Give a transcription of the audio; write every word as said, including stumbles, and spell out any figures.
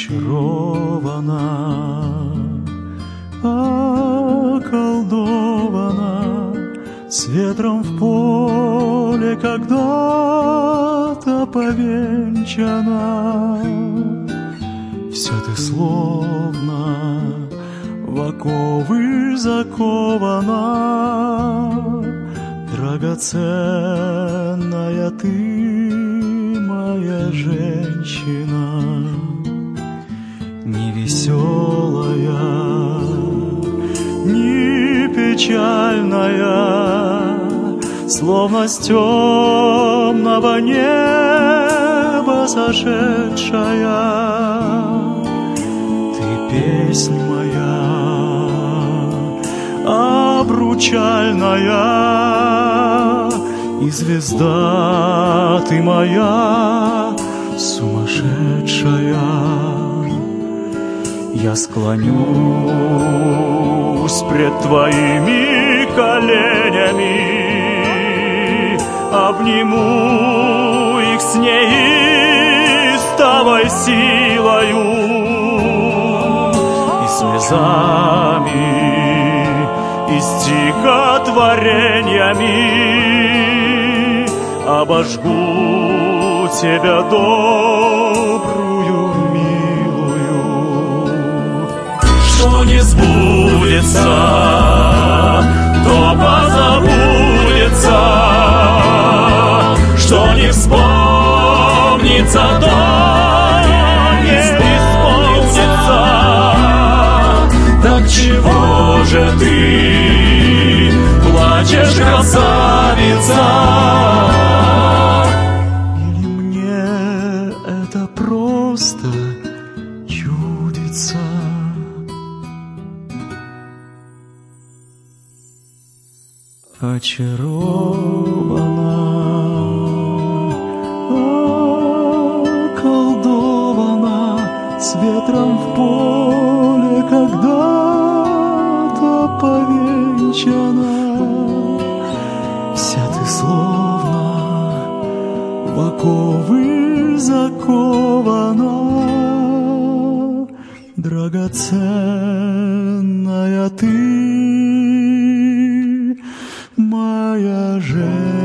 очарована, околдована, с ветром в поле когда-то повенчана. Вся ты словно в оковы закована, драгоценная ты, моя женщина, не веселая, не печальная, словно с темного неба сошедшая. Ты песнь моя обручальная, и звезда ты моя сумасшедшая. Я склонюсь пред твоими коленями, обниму их с неистовой силою и слезами, и стихотворениями обожгу тебя добрую, милую. Что не сбудется, то позабудется, что не вспомнится, то не исполнится. Так чего же ты плачешь, красавица? Или мне это просто чудится? Очарована, околдована, с ветром в поле когда-то повенчана. Вся ты словно в оковы закована, драгоценная ты, моя женщина.